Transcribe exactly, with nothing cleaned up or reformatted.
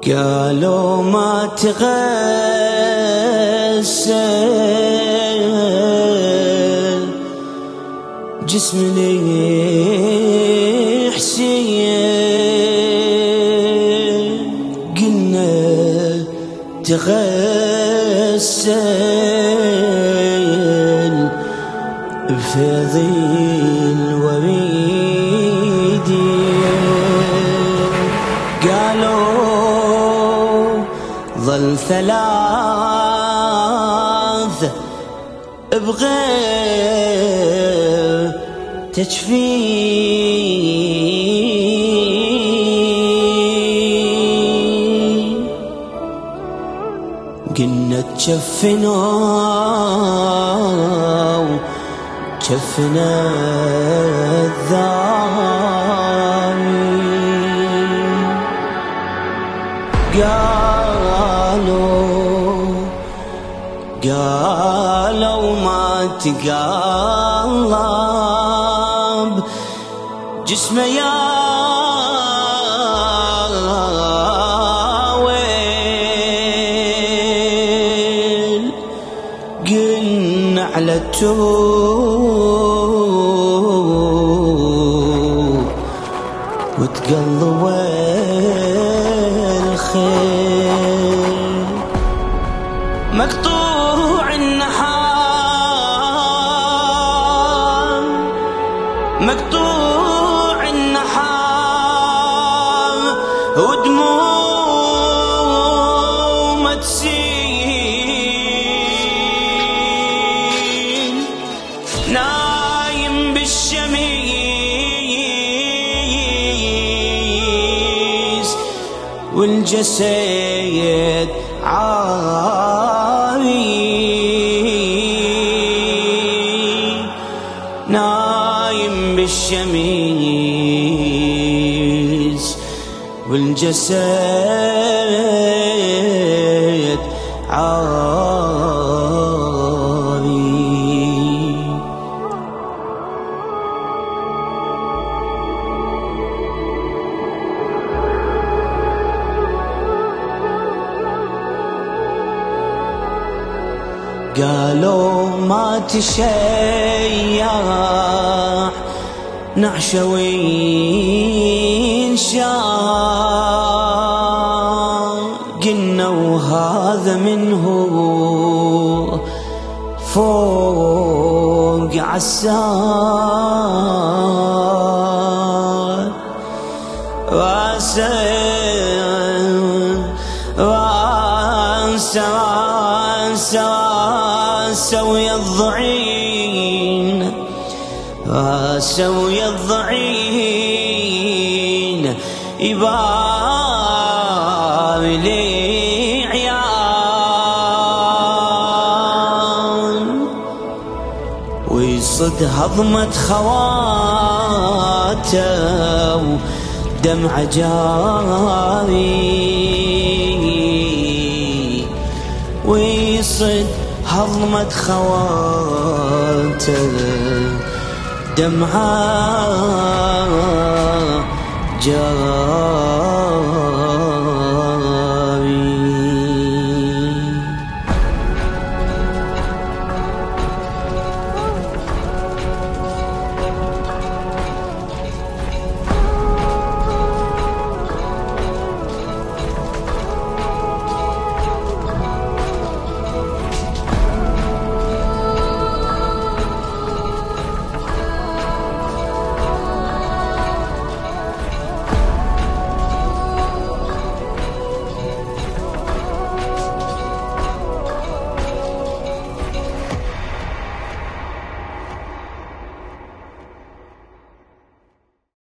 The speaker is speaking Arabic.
قالوا ما تغسل جسم لي حسين، قلنا تغسل بفيض الوريد. قالوا ظل ثلاث بغير تجفين، قلنا تجفنا وجفنا الذاري. قالوا قالوا ما تقلب جسمه يا ويل، قلنا على التوب وتقلب الخيل. مقطوع النحام مقطوع النحام ودموع تسيل، نايم بالشميس والجسد عاري، نايم بالشميس والجسد عاري. قالوا ما تشيع نعشوين شاع، قلنا وهذا منه فوق عسار. راسه راسه راسه راسه ويا الضعين، راسه ويا الضعين يبار لي عيال، ويصد هضمة خواته ودمع جاري، ويصد هضمة خواته دمعة جاري.